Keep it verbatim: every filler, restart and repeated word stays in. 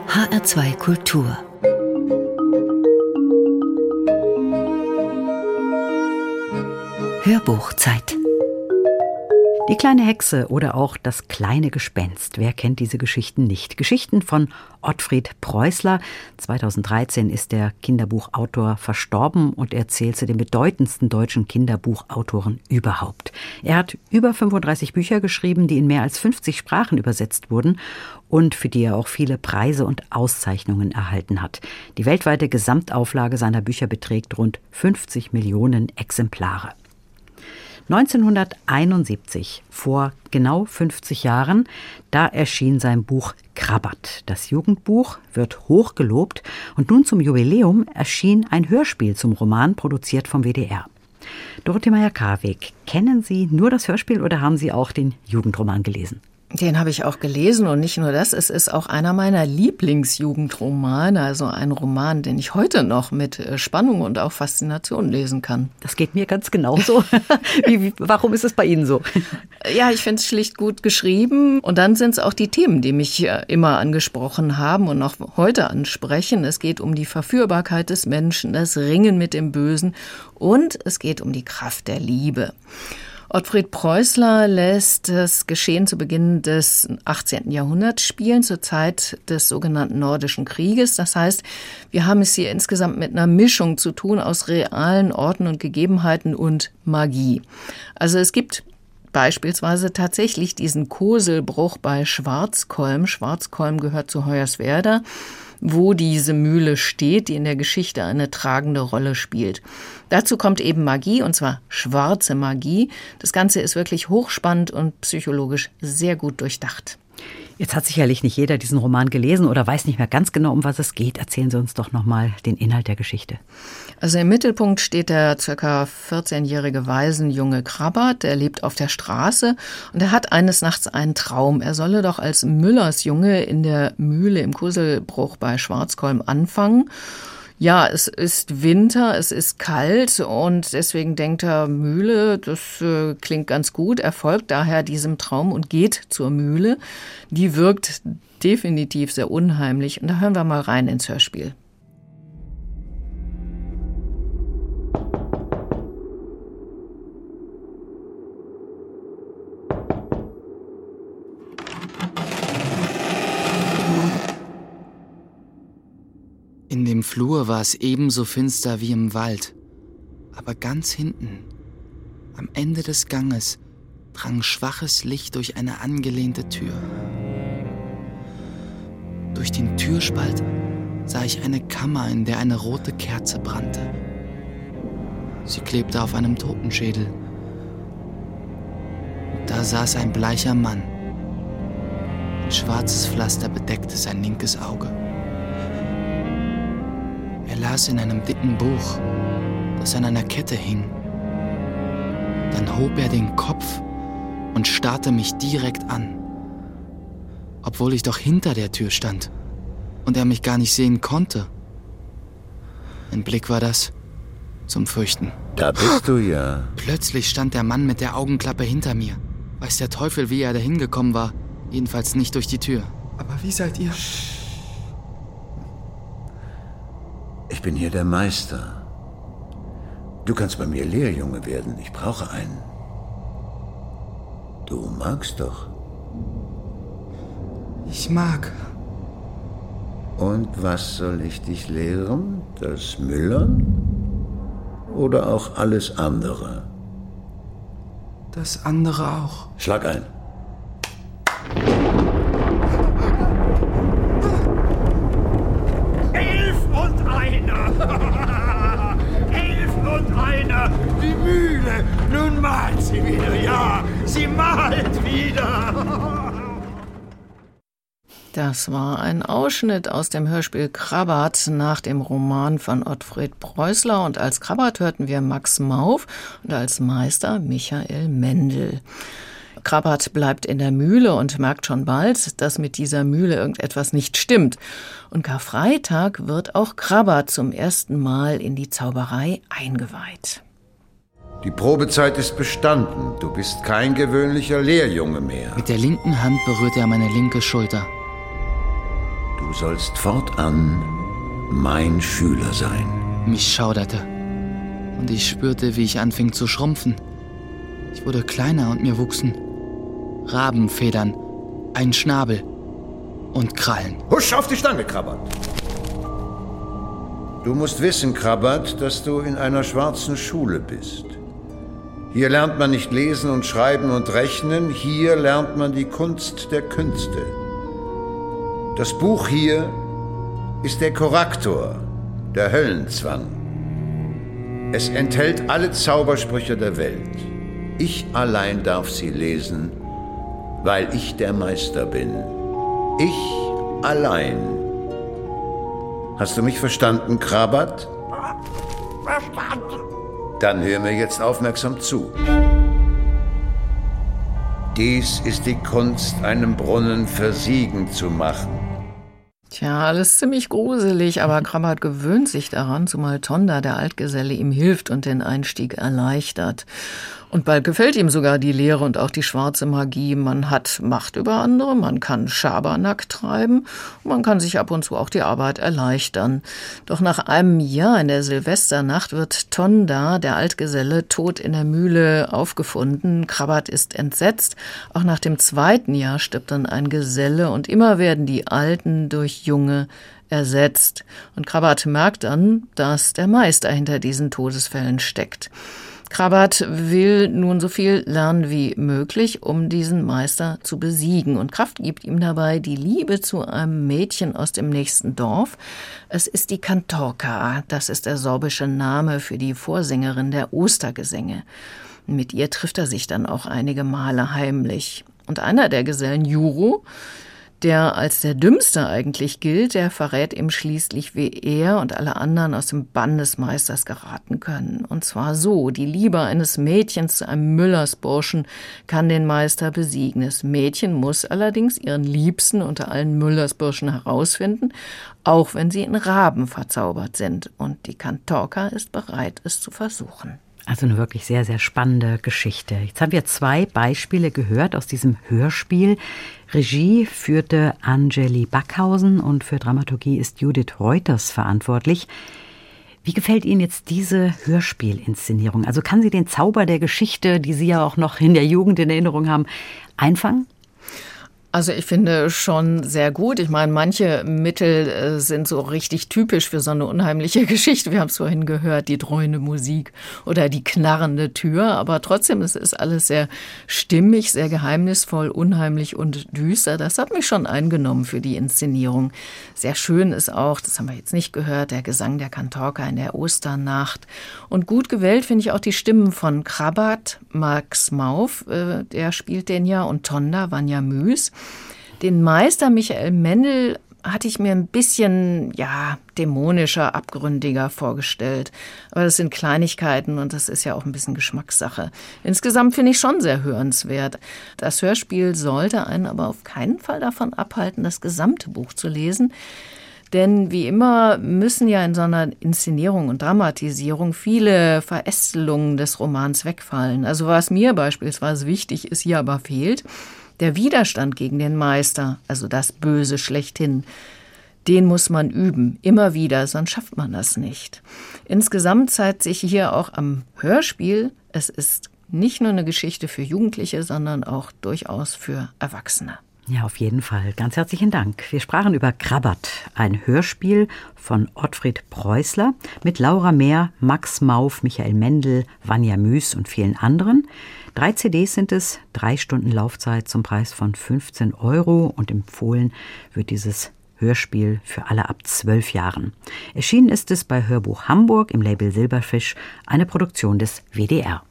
H R zwei Kultur. Hörbuchzeit. Die kleine Hexe oder auch das kleine Gespenst. Wer kennt diese Geschichten nicht? Geschichten von Ottfried Preußler. zweitausenddreizehn ist der Kinderbuchautor verstorben und er zählt zu den bedeutendsten deutschen Kinderbuchautoren überhaupt. Er hat über fünfunddreißig Bücher geschrieben, die in mehr als fünfzig Sprachen übersetzt wurden und für die er auch viele Preise und Auszeichnungen erhalten hat. Die weltweite Gesamtauflage seiner Bücher beträgt rund fünfzig Millionen Exemplare. neunzehnhunderteinundsiebzig, vor genau fünfzig Jahren, da erschien sein Buch Krabbert. Das Jugendbuch wird hoch gelobt und nun zum Jubiläum erschien ein Hörspiel zum Roman, produziert vom W D R. Dorothee Meyer-Karweg, kennen Sie nur das Hörspiel oder haben Sie auch den Jugendroman gelesen? Den habe ich auch gelesen und nicht nur das, es ist auch einer meiner Lieblingsjugendromane, also ein Roman, den ich heute noch mit Spannung und auch Faszination lesen kann. Das geht mir ganz genauso. wie, wie, warum ist es bei Ihnen so? Ja, ich finde es schlicht gut geschrieben und dann sind es auch die Themen, die mich immer angesprochen haben und noch heute ansprechen. Es geht um die Verführbarkeit des Menschen, das Ringen mit dem Bösen und es geht um die Kraft der Liebe. Ottfried Preußler lässt das Geschehen zu Beginn des achtzehnten Jahrhunderts spielen, zur Zeit des sogenannten Nordischen Krieges. Das heißt, wir haben es hier insgesamt mit einer Mischung zu tun aus realen Orten und Gegebenheiten und Magie. Also es gibt beispielsweise tatsächlich diesen Koselbruch bei Schwarzkolm. Schwarzkolm gehört zu Hoyerswerda, wo diese Mühle steht, die in der Geschichte eine tragende Rolle spielt. Dazu kommt eben Magie, und zwar schwarze Magie. Das Ganze ist wirklich hochspannend und psychologisch sehr gut durchdacht. Jetzt hat sicherlich nicht jeder diesen Roman gelesen oder weiß nicht mehr ganz genau, um was es geht. Erzählen Sie uns doch nochmal den Inhalt der Geschichte. Also im Mittelpunkt steht der ca. vierzehnjährige Waisenjunge Krabbert. Der lebt auf der Straße und er hat eines Nachts einen Traum. Er solle doch als Müllersjunge in der Mühle im Koselbruch bei Schwarzkolm anfangen. Ja, es ist Winter, es ist kalt und deswegen denkt er, Mühle, das äh, klingt ganz gut. Er folgt daher diesem Traum und geht zur Mühle. Die wirkt definitiv sehr unheimlich. Und da hören wir mal rein ins Hörspiel. In dem Flur war es ebenso finster wie im Wald. Aber ganz hinten, am Ende des Ganges, drang schwaches Licht durch eine angelehnte Tür. Durch den Türspalt sah ich eine Kammer, in der eine rote Kerze brannte. Sie klebte auf einem Totenschädel. Da saß ein bleicher Mann. Ein schwarzes Pflaster bedeckte sein linkes Auge. Er las in einem dicken Buch, das an einer Kette hing. Dann hob er den Kopf und starrte mich direkt an, obwohl ich doch hinter der Tür stand und er mich gar nicht sehen konnte. Ein Blick war das zum Fürchten. Da bist du ja. Plötzlich stand der Mann mit der Augenklappe hinter mir. Weiß der Teufel, wie er da hingekommen war, jedenfalls nicht durch die Tür. Aber wie seid ihr? Ich bin hier der Meister. Du kannst bei mir Lehrjunge werden. Ich brauche einen. Du magst doch. Ich mag. Und was soll ich dich lehren? Das Müllern? Oder auch alles andere? Das andere auch. Schlag ein. Elf und einer, die Mühle, nun malt sie wieder, ja, sie malt wieder. Das war ein Ausschnitt aus dem Hörspiel Krabbert nach dem Roman von Ottfried Preußler und als Krabbert hörten wir Max Mauf und als Meister Michael Mendel. Krabbert bleibt in der Mühle und merkt schon bald, dass mit dieser Mühle irgendetwas nicht stimmt. Und Karfreitag wird auch Krabbert zum ersten Mal in die Zauberei eingeweiht. Die Probezeit ist bestanden. Du bist kein gewöhnlicher Lehrjunge mehr. Mit der linken Hand berührte er meine linke Schulter. Du sollst fortan mein Schüler sein. Mich schauderte. Und ich spürte, wie ich anfing zu schrumpfen. Ich wurde kleiner und mir wuchsen Rabenfedern, ein Schnabel und Krallen. Husch auf die Stange, Krabbert! Du musst wissen, Krabbert, dass du in einer schwarzen Schule bist. Hier lernt man nicht lesen und schreiben und rechnen, hier lernt man die Kunst der Künste. Das Buch hier ist der Korrektor, der Höllenzwang. Es enthält alle Zaubersprüche der Welt. Ich allein darf sie lesen, weil ich der Meister bin. Ich allein. Hast du mich verstanden, Krabbert? Verstanden. Dann hör mir jetzt aufmerksam zu. Dies ist die Kunst, einen Brunnen versiegen zu machen. Tja, alles ziemlich gruselig, aber Krabbert gewöhnt sich daran, zumal Tonda, der Altgeselle, ihm hilft und den Einstieg erleichtert. Und bald gefällt ihm sogar die Lehre und auch die schwarze Magie. Man hat Macht über andere, man kann Schabernack treiben und man kann sich ab und zu auch die Arbeit erleichtern. Doch nach einem Jahr in der Silvesternacht wird Tonda, der Altgeselle, tot in der Mühle aufgefunden. Krabbert ist entsetzt. Auch nach dem zweiten Jahr stirbt dann ein Geselle und immer werden die Alten durch Junge ersetzt. Und Krabbert merkt dann, dass der Meister hinter diesen Todesfällen steckt. Krabbert will nun so viel lernen wie möglich, um diesen Meister zu besiegen. Und Kraft gibt ihm dabei die Liebe zu einem Mädchen aus dem nächsten Dorf. Es ist die Kantorka, das ist der sorbische Name für die Vorsängerin der Ostergesänge. Mit ihr trifft er sich dann auch einige Male heimlich. Und einer der Gesellen, Juro, der als der Dümmste eigentlich gilt, der verrät ihm schließlich, wie er und alle anderen aus dem Bann des Meisters geraten können. Und zwar so: Die Liebe eines Mädchens zu einem Müllersburschen kann den Meister besiegen. Das Mädchen muss allerdings ihren Liebsten unter allen Müllersburschen herausfinden, auch wenn sie in Raben verzaubert sind. Und die Kantorka ist bereit, es zu versuchen. Also eine wirklich sehr, sehr spannende Geschichte. Jetzt haben wir zwei Beispiele gehört aus diesem Hörspiel. Regie führte Angeli Backhausen und für Dramaturgie ist Judith Reuters verantwortlich. Wie gefällt Ihnen jetzt diese Hörspielinszenierung? Also kann sie den Zauber der Geschichte, die Sie ja auch noch in der Jugend in Erinnerung haben, einfangen? Also ich finde schon sehr gut. Ich meine, manche Mittel äh, sind so richtig typisch für so eine unheimliche Geschichte. Wir haben es vorhin gehört, die dröhnende Musik oder die knarrende Tür. Aber trotzdem, es ist alles sehr stimmig, sehr geheimnisvoll, unheimlich und düster. Das hat mich schon eingenommen für die Inszenierung. Sehr schön ist auch, das haben wir jetzt nicht gehört, der Gesang der Kantorka in der Osternacht. Und gut gewählt finde ich auch die Stimmen von Krabbert, Max Mauf, äh, der spielt den ja, und Tonda, Vanja Müs. Den Meister Michael Mendel hatte ich mir ein bisschen, ja, dämonischer, abgründiger vorgestellt. Aber das sind Kleinigkeiten und das ist ja auch ein bisschen Geschmackssache. Insgesamt finde ich schon sehr hörenswert. Das Hörspiel sollte einen aber auf keinen Fall davon abhalten, das gesamte Buch zu lesen. Denn wie immer müssen ja in so einer Inszenierung und Dramatisierung viele Verästelungen des Romans wegfallen. Also was mir beispielsweise wichtig ist, hier aber fehlt: Der Widerstand gegen den Meister, also das Böse schlechthin, den muss man üben, immer wieder, sonst schafft man das nicht. Insgesamt zeigt sich hier auch am Hörspiel, es ist nicht nur eine Geschichte für Jugendliche, sondern auch durchaus für Erwachsene. Ja, auf jeden Fall. Ganz herzlichen Dank. Wir sprachen über Krabbert, ein Hörspiel von Ottfried Preußler mit Laura Mehr, Max Mauf, Michael Mendel, Vanja Müs und vielen anderen. Drei C Ds sind es, drei Stunden Laufzeit zum Preis von fünfzehn Euro und empfohlen wird dieses Hörspiel für alle ab zwölf Jahren. Erschienen ist es bei Hörbuch Hamburg im Label Silberfisch, eine Produktion des W D R.